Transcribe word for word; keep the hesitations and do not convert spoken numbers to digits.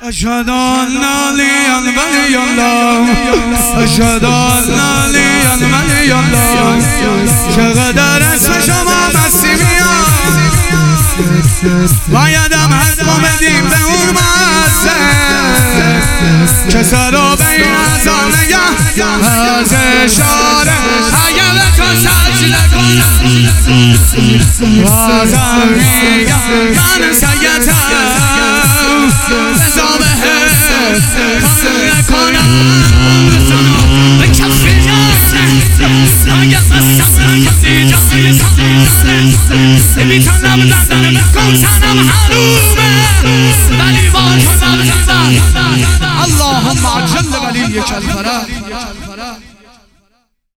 أشهد أن عليا ولي الله أشهد أن عليا ولي الله چقدر اسم شما مستی میاد بایدم حتما بدیم به اون مزه که سر و بین ازا نگه از اشاره اگه به تو سجده کنم بازم میگم من سیدم بزا به کار کنم به کفی ناره اگه مستم کسی جای سمیداره نمیتونم دندن بکن تنم حرومه ولی با تو نبزن اللهم عجل ولیک الفرج